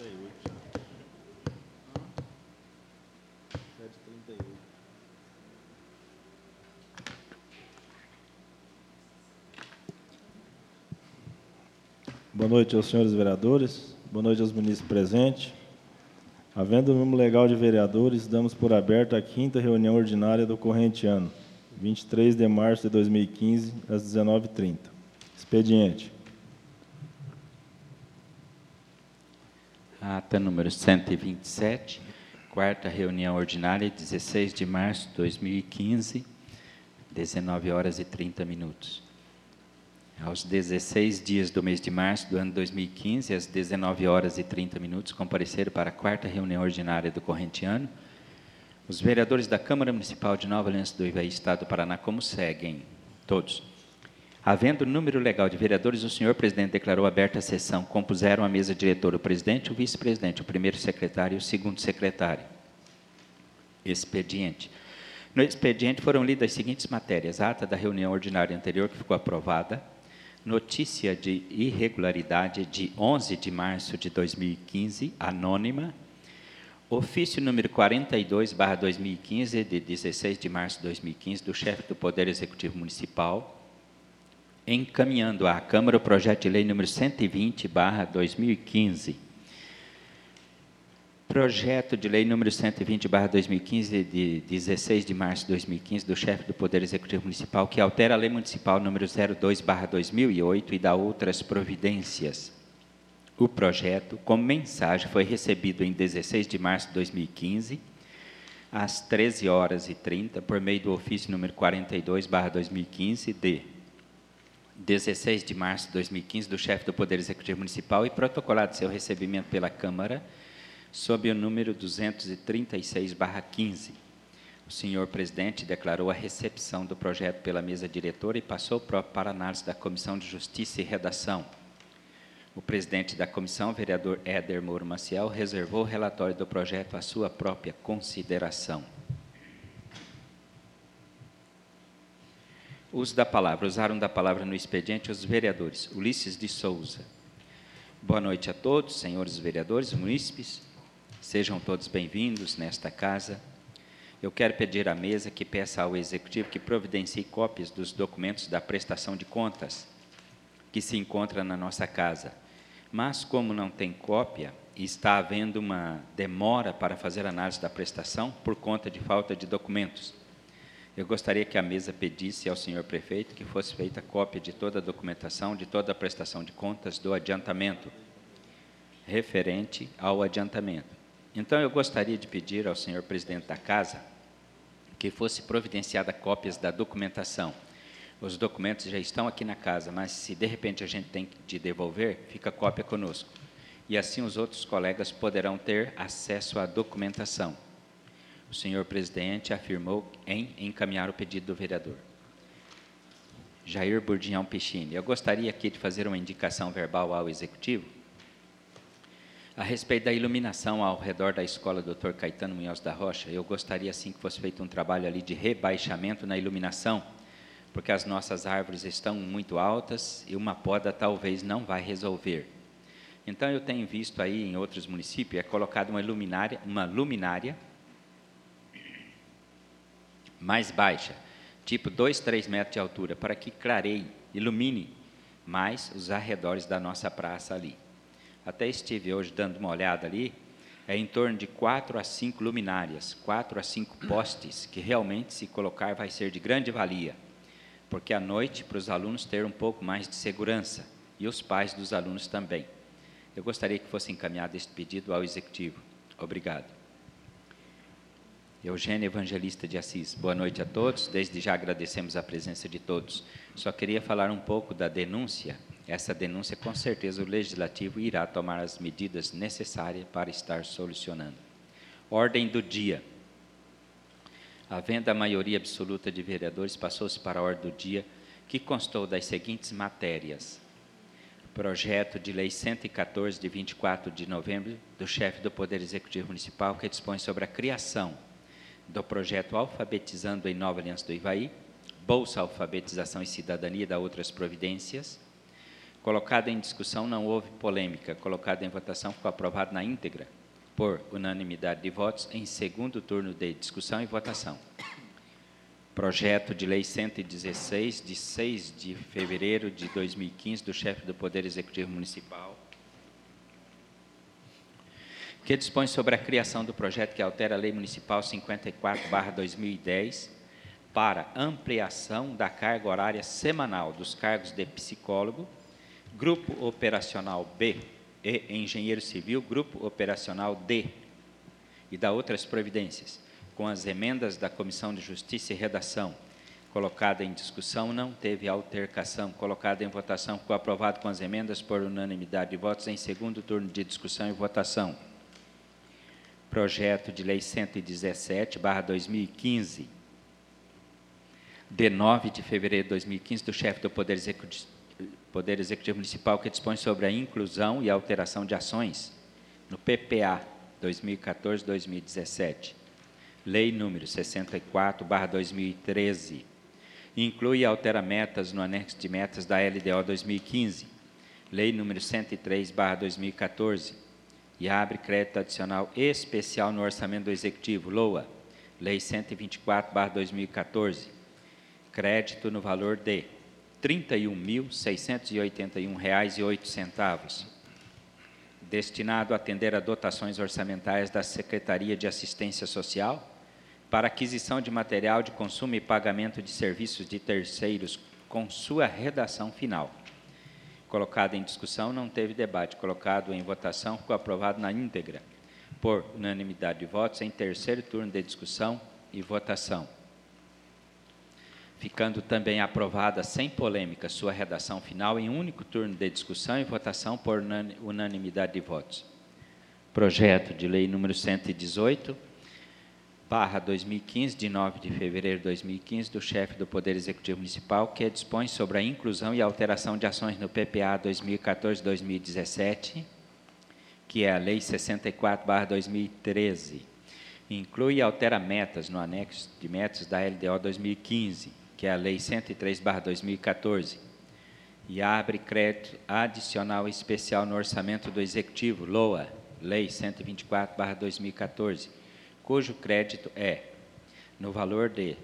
7h38. 7h38. Boa noite aos senhores vereadores, boa noite aos ministros presentes. Havendo o número legal de vereadores, damos por aberta a 5ª reunião ordinária do corrente ano, 23 de março de 2015, às 19h30. Expediente. Ata número 127, 4ª reunião ordinária, 16 de março de 2015, 19h30. Aos 16 dias do mês de março do ano 2015, às 19h30, compareceram para a 4ª reunião ordinária do corrente ano os vereadores da Câmara Municipal de Nova Aliança do Ivaí, Estado do Paraná, como seguem. Todos. Havendo número legal de vereadores, o senhor presidente declarou aberta a sessão. Compuseram a mesa diretora o presidente, o vice-presidente, o primeiro secretário e o segundo secretário. Expediente. No expediente foram lidas as seguintes matérias: ata da reunião ordinária anterior, que ficou aprovada, notícia de irregularidade de 11 de março de 2015, anônima, ofício número 42/2015, de 16 de março de 2015, do chefe do Poder Executivo Municipal, encaminhando à Câmara o projeto de lei número 120/2015. Projeto de lei número 120/2015, de 16 de março de 2015, do chefe do Poder Executivo Municipal, que altera a lei municipal número 02/2008 e dá outras providências. O projeto, como mensagem, foi recebido em 16 de março de 2015, às 13h30, por meio do ofício número 42/2015, de 16 de março de 2015, do chefe do Poder Executivo Municipal, e protocolado seu recebimento pela Câmara, sob o número 236/15. O senhor presidente declarou a recepção do projeto pela mesa diretora e passou para análise da Comissão de Justiça e Redação. O presidente da comissão, vereador Éder Moro Maciel, reservou o relatório do projeto à sua própria consideração. Usaram da palavra no expediente os vereadores Ulisses de Souza. Boa noite a todos, senhores vereadores, munícipes. Sejam todos bem-vindos nesta casa. Eu quero pedir à mesa que peça ao Executivo que providencie cópias dos documentos da prestação de contas que se encontra na nossa casa. Mas, como não tem cópia, está havendo uma demora para fazer análise da prestação por conta de falta de documentos. Eu gostaria que a mesa pedisse ao senhor prefeito que fosse feita cópia de toda a documentação, de toda a prestação de contas do adiantamento, referente ao adiantamento. Então, eu gostaria de pedir ao senhor presidente da casa que fosse providenciada cópias da documentação. Os documentos já estão aqui na casa, mas se de repente a gente tem de devolver, fica cópia conosco. E assim os outros colegas poderão ter acesso à documentação. O senhor presidente afirmou em encaminhar o pedido do vereador Jair Burdinhão Pichini. Eu gostaria aqui de fazer uma indicação verbal ao Executivo a respeito da iluminação ao redor da escola Dr. Caetano Munhoz da Rocha. Eu gostaria, sim, que fosse feito um trabalho ali de rebaixamento na iluminação, porque as nossas árvores estão muito altas e uma poda talvez não vai resolver. Então, eu tenho visto aí em outros municípios, é colocado uma luminária mais baixa, tipo 2, 3 metros de altura, para que clareie, ilumine mais os arredores da nossa praça ali. Até estive hoje dando uma olhada ali, é em torno de 4 a 5 luminárias, 4 a 5 postes, que realmente, se colocar, vai ser de grande valia, porque à noite, para os alunos terem um pouco mais de segurança, e os pais dos alunos também. Eu gostaria que fosse encaminhado este pedido ao Executivo. Obrigado. Eugênio Evangelista de Assis. Boa noite a todos. Desde já agradecemos a presença de todos. Só queria falar um pouco da denúncia. Essa denúncia, com certeza, o Legislativo irá tomar as medidas necessárias para estar solucionando. Ordem do dia. Havendo a maioria absoluta de vereadores, passou-se para a ordem do dia, que constou das seguintes matérias: projeto de lei 114, de 24 de novembro, do chefe do Poder Executivo Municipal, que dispõe sobre a criação do projeto Alfabetizando em Nova Aliança do Ivaí, Bolsa Alfabetização e Cidadania e da outras providências. Colocado em discussão, não houve polêmica. Colocado em votação, ficou aprovado na íntegra, por unanimidade de votos, em segundo turno de discussão e votação. Projeto de Lei 116, de 6 de fevereiro de 2015, do chefe do Poder Executivo Municipal, que dispõe sobre a criação do projeto que altera a Lei Municipal 54/2010 para ampliação da carga horária semanal dos cargos de psicólogo, Grupo Operacional B e Engenheiro Civil, Grupo Operacional D, e da outras providências, com as emendas da Comissão de Justiça e Redação. Colocada em discussão, não teve altercação. Colocada em votação, ficou aprovado com as emendas por unanimidade de votos em segundo turno de discussão e votação. Projeto de Lei 117/2015, de 9 de fevereiro de 2015, do chefe do Poder Executivo Municipal, que dispõe sobre a inclusão e alteração de ações no PPA 2014-2017. Lei número 64/2013. Inclui e altera metas no anexo de metas da LDO 2015. Lei número 103/2014. E abre crédito adicional especial no orçamento do Executivo, LOA, Lei 124/2014, crédito no valor de R$ 31.681,08, destinado a atender a dotações orçamentárias da Secretaria de Assistência Social para aquisição de material de consumo e pagamento de serviços de terceiros, com sua redação final. Colocado em discussão, não teve debate. Colocado em votação, ficou aprovado na íntegra, por unanimidade de votos, em terceiro turno de discussão e votação. Ficando também aprovada, sem polêmica, sua redação final em único turno de discussão e votação por unanimidade de votos. Projeto de Lei número 118/2015, de 9 de fevereiro de 2015, do chefe do Poder Executivo Municipal, que dispõe sobre a inclusão e alteração de ações no PPA 2014-2017, que é a Lei 64/2013. Inclui e altera metas no anexo de metas da LDO 2015, que é a Lei 103/2014, e abre crédito adicional especial no orçamento do Executivo, LOA, Lei 124/2014, cujo crédito é no valor de R$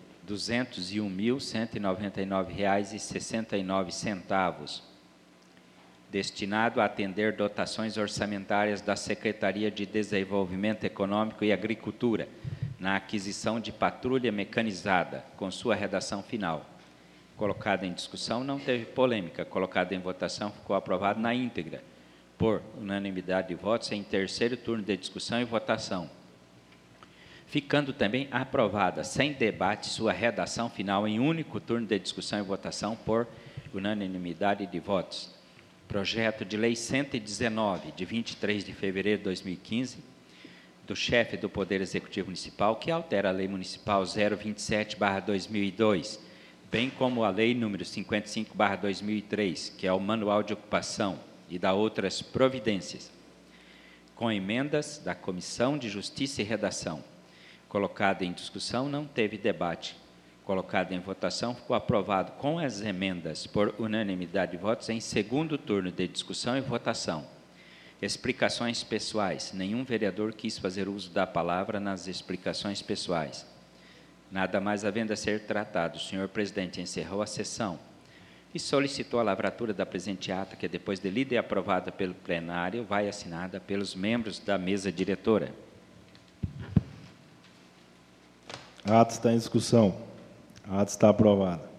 201.199,69, destinado a atender dotações orçamentárias da Secretaria de Desenvolvimento Econômico e Agricultura, na aquisição de patrulha mecanizada, com sua redação final. Colocado em discussão, não teve polêmica. Colocado em votação, ficou aprovado na íntegra, por unanimidade de votos, em terceiro turno de discussão e votação. Ficando também aprovada, sem debate, sua redação final em único turno de discussão e votação por unanimidade de votos. Projeto de Lei 119, de 23 de fevereiro de 2015, do chefe do Poder Executivo Municipal, que altera a Lei Municipal 027/2002, bem como a Lei número 55/2003, que é o Manual de Ocupação, e da outras providências, com emendas da Comissão de Justiça e Redação. Colocado em discussão, não teve debate. Colocado em votação, ficou aprovado com as emendas por unanimidade de votos em segundo turno de discussão e votação. Explicações pessoais. Nenhum vereador quis fazer uso da palavra nas explicações pessoais. Nada mais havendo a ser tratado, o senhor presidente encerrou a sessão e solicitou a lavratura da presente ata, que depois de lida e aprovada pelo plenário, vai assinada pelos membros da mesa diretora. A ata está em discussão. A ata está aprovada.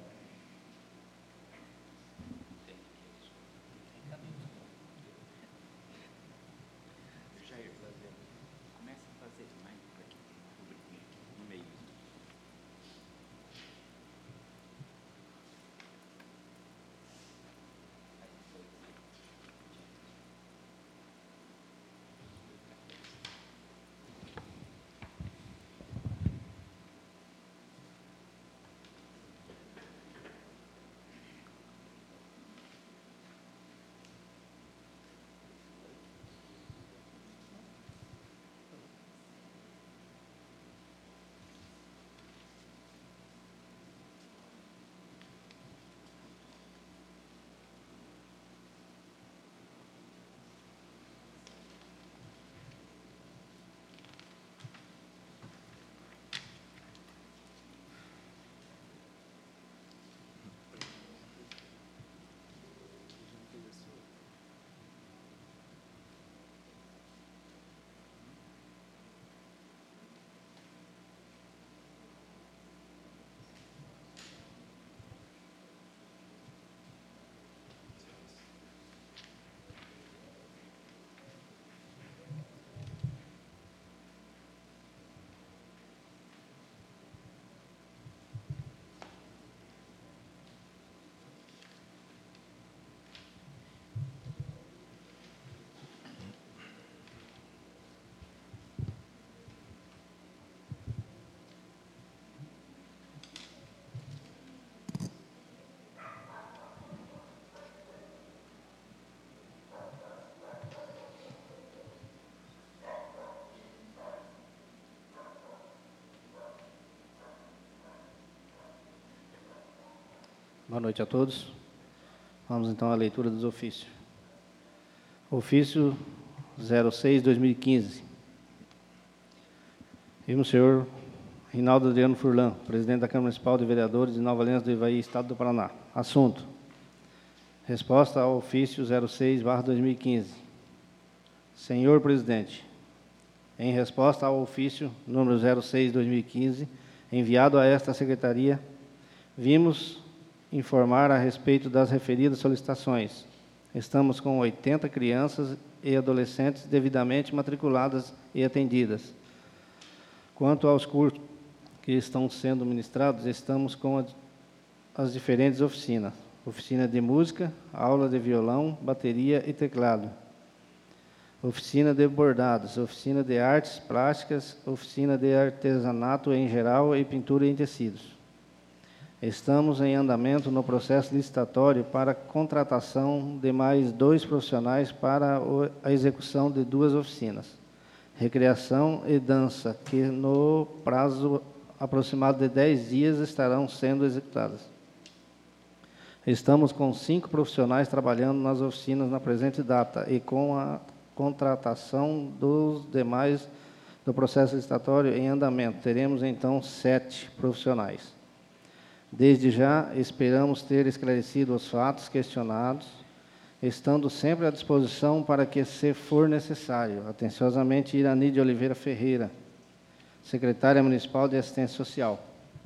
Boa noite a todos. Vamos então à leitura dos ofícios. Ofício 06/2015. Vimos o senhor Rinaldo Adriano Furlan, presidente da Câmara Municipal de Vereadores de Nova Aliança do Ivaí, Estado do Paraná. Assunto: resposta ao ofício 06/2015. Senhor presidente, em resposta ao ofício número 06/2015, enviado a esta secretaria, vimos informar a respeito das referidas solicitações. Estamos com 80 crianças e adolescentes devidamente matriculadas e atendidas. Quanto aos cursos que estão sendo ministrados, estamos com as diferentes oficinas. Oficina de música, aula de violão, bateria e teclado. Oficina de bordados, oficina de artes plásticas, oficina de artesanato em geral e pintura em tecidos. Estamos em andamento no processo licitatório para contratação de mais 2 profissionais para a execução de 2 oficinas, recreação e dança, que no prazo aproximado de 10 dias estarão sendo executadas. Estamos com 5 profissionais trabalhando nas oficinas na presente data e com a contratação dos demais do processo licitatório em andamento. Teremos então 7 profissionais. Desde já, esperamos ter esclarecido os fatos questionados, estando sempre à disposição para que, se for necessário. Atenciosamente, Irani de Oliveira Ferreira, secretária municipal de Assistência Social.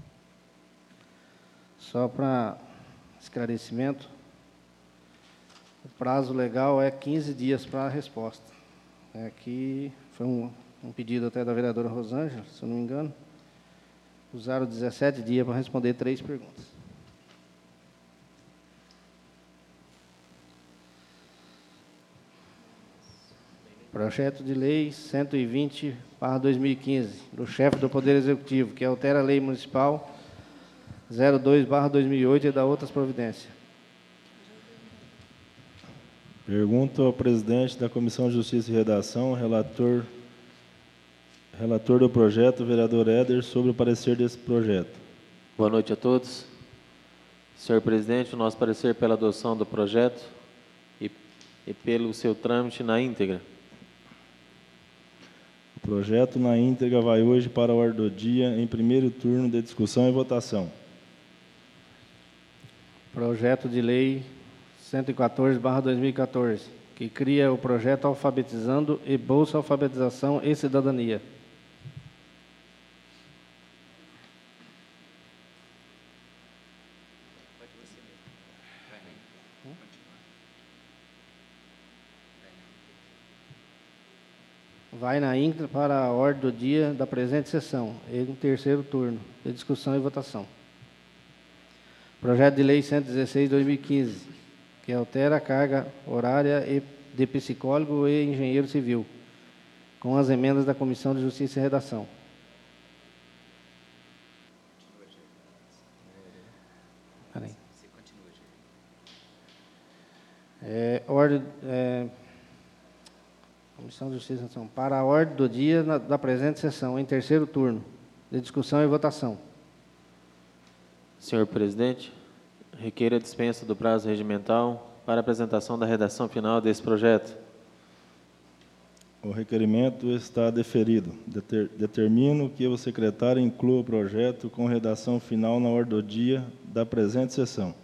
Só para esclarecimento, o prazo legal é 15 dias para a resposta. Aqui foi um pedido até da vereadora Rosângela, se eu não me engano. Usaram 17 dias para responder 3 perguntas. Projeto de Lei 120/2015, do chefe do Poder Executivo, que altera a Lei Municipal 02/2008 e dá outras providências. Pergunto ao presidente da Comissão de Justiça e Redação, relator do projeto, vereador Éder, sobre o parecer desse projeto. Boa noite a todos. Senhor presidente, o nosso parecer pela adoção do projeto e pelo seu trâmite na íntegra. O projeto na íntegra vai hoje para a ordem do dia, em primeiro turno de discussão e votação. Projeto de Lei 114/2014, que cria o projeto Alfabetizando e Bolsa Alfabetização e Cidadania. Vai na íntegra para a ordem do dia da presente sessão, em terceiro turno, de discussão e votação. Projeto de Lei 116/2015, que altera a carga horária de psicólogo e engenheiro civil, com as emendas da Comissão de Justiça e Redação. Comissão de Justiça e Redação. Para a ordem do dia da presente sessão, em terceiro turno, de discussão e votação. Senhor presidente, requeiro a dispensa do prazo regimental para a apresentação da redação final desse projeto. O requerimento está deferido. Determino que o secretário inclua o projeto com redação final na ordem do dia da presente sessão.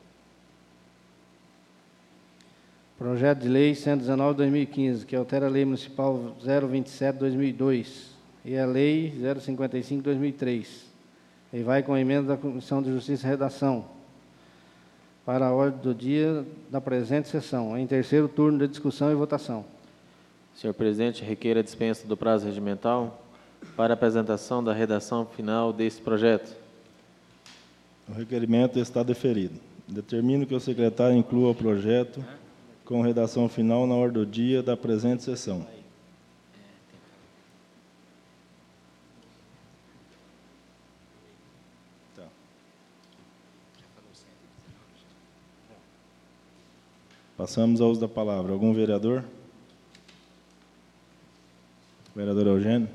Projeto de Lei 119/2015, que altera a Lei Municipal 027/2002 e a Lei 055/2003. E vai com a emenda da Comissão de Justiça e Redação para a ordem do dia da presente sessão, em terceiro turno de discussão e votação. Senhor presidente, requeiro a dispensa do prazo regimental para a apresentação da redação final desse projeto. O requerimento está deferido. Determino que o secretário inclua o projeto com redação final na ordem do dia da presente sessão. Passamos ao uso da palavra. Algum vereador? Vereador Eugênio.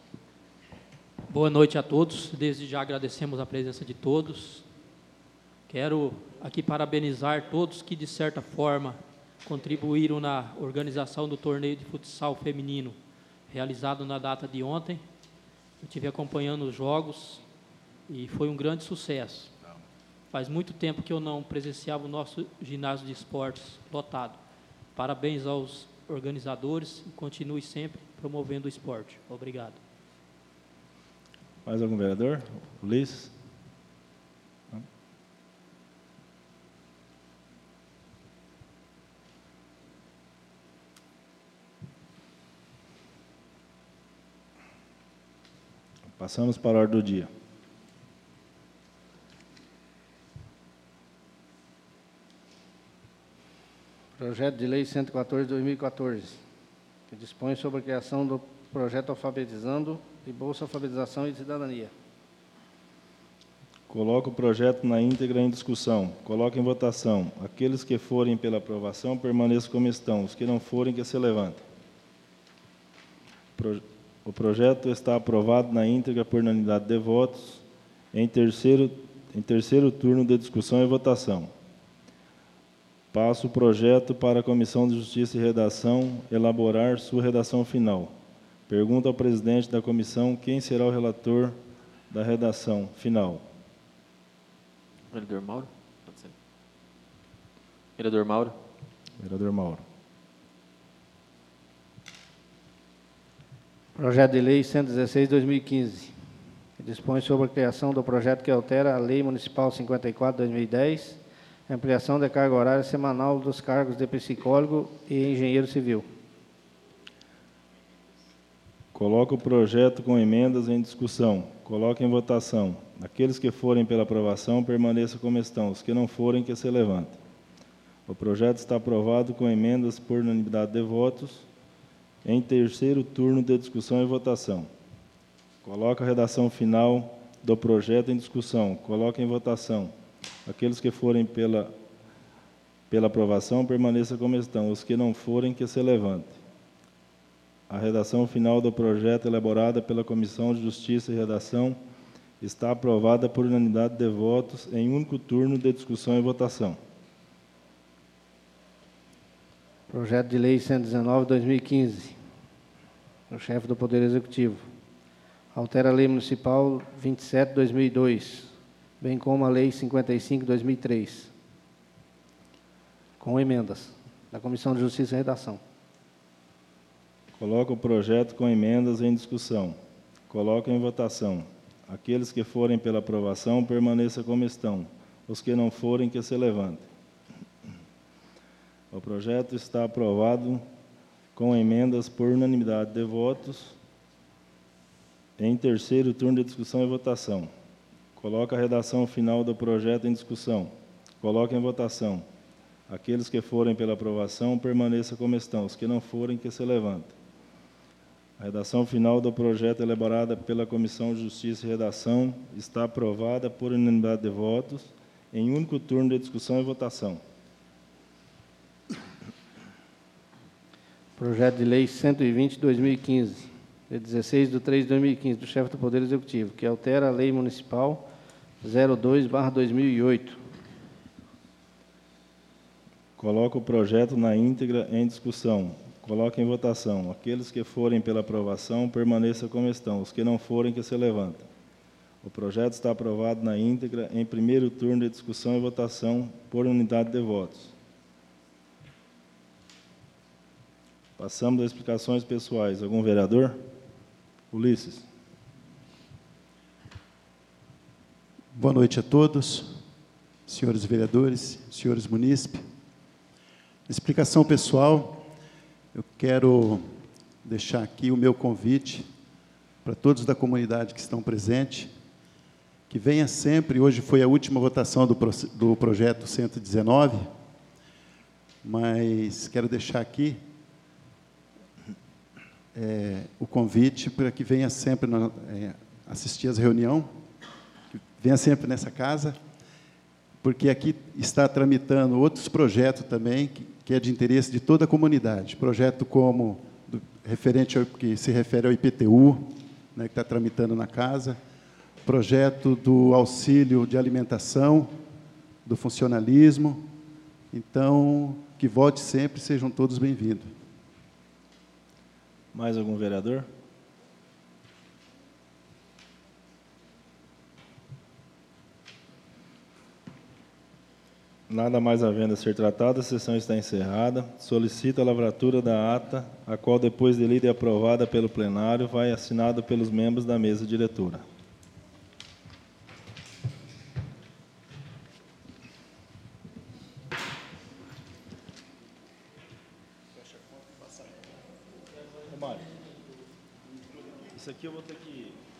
Boa noite a todos. Desde já agradecemos a presença de todos. Quero aqui parabenizar todos que, de certa forma, contribuíram na organização do torneio de futsal feminino, realizado na data de ontem. Eu estive acompanhando os jogos e foi um grande sucesso. Faz muito tempo que eu não presenciava o nosso ginásio de esportes lotado. Parabéns aos organizadores e continue sempre promovendo o esporte. Obrigado. Mais algum vereador? Ulisses? Passamos para a ordem do dia. Projeto de Lei 114 de 2014, que dispõe sobre a criação do projeto Alfabetizando e Bolsa Alfabetização e Cidadania. Coloco o projeto na íntegra em discussão. Coloco em votação. Aqueles que forem pela aprovação, permaneçam como estão. Os que não forem, que se levantem. O projeto está aprovado na íntegra por unanimidade de votos, em terceiro turno de discussão e votação. Passo o projeto para a Comissão de Justiça e Redação elaborar sua redação final. Pergunta ao presidente da comissão quem será o relator da redação final. Vereador Mauro? Pode ser. Vereador Mauro? Vereador Mauro. Projeto de Lei 116 de 2015, que dispõe sobre a criação do projeto que altera a Lei Municipal 54 de 2010, ampliação da carga horária semanal dos cargos de psicólogo e engenheiro civil. Coloco o projeto com emendas em discussão. Coloco em votação. Aqueles que forem pela aprovação, permaneçam como estão. Os que não forem, que se levantem. O projeto está aprovado com emendas por unanimidade de votos, em terceiro turno de discussão e votação. Coloco a redação final do projeto em discussão. Coloco em votação. Aqueles que forem pela aprovação, permaneçam como estão. Os que não forem, que se levantem. A redação final do projeto, elaborada pela Comissão de Justiça e Redação, está aprovada por unanimidade de votos, em único turno de discussão e votação. Projeto de Lei 119 de 2015, o chefe do Poder Executivo. Altera a Lei Municipal 27 de 2002, bem como a Lei 55 de 2003, com emendas da Comissão de Justiça e Redação. Coloco o projeto com emendas em discussão. Coloco em votação. Aqueles que forem pela aprovação, permaneçam como estão. Os que não forem, que se levantem. O projeto está aprovado com emendas por unanimidade de votos, em terceiro turno de discussão e votação. Coloco a redação final do projeto em discussão. Coloco em votação. Aqueles que forem pela aprovação, permaneçam como estão. Os que não forem, que se levantem. A redação final do projeto, elaborada pela Comissão de Justiça e Redação, está aprovada por unanimidade de votos, em único turno de discussão e votação. Projeto de Lei 120 de 2015, de 16 de 3 de 2015, do chefe do Poder Executivo, que altera a Lei Municipal 02/2008. Coloco o projeto na íntegra em discussão. Coloco em votação. Aqueles que forem pela aprovação, permaneçam como estão. Os que não forem, que se levantem. O projeto está aprovado na íntegra em primeiro turno de discussão e votação por unidade de votos. Passamos às explicações pessoais. Algum vereador? Ulisses. Boa noite a todos, senhores vereadores, senhores munícipes. Explicação pessoal. Eu quero deixar aqui o meu convite para todos da comunidade que estão presentes, que venha sempre. Hoje foi a última votação do projeto 119, mas quero deixar aqui o convite para que venha sempre assistir às reuniões, que venha sempre nessa casa, porque aqui está tramitando outros projetos também, que é de interesse de toda a comunidade. Projeto como, que se refere ao IPTU, né, que está tramitando na casa, projeto do auxílio de alimentação, do funcionalismo. Então, que vote sempre, sejam todos bem-vindos. Mais algum vereador? Nada mais havendo a ser tratado, a sessão está encerrada. Solicito a lavratura da ata, a qual, depois de lida e aprovada pelo plenário, vai assinada pelos membros da mesa diretora. Mário, isso aqui eu vou ter que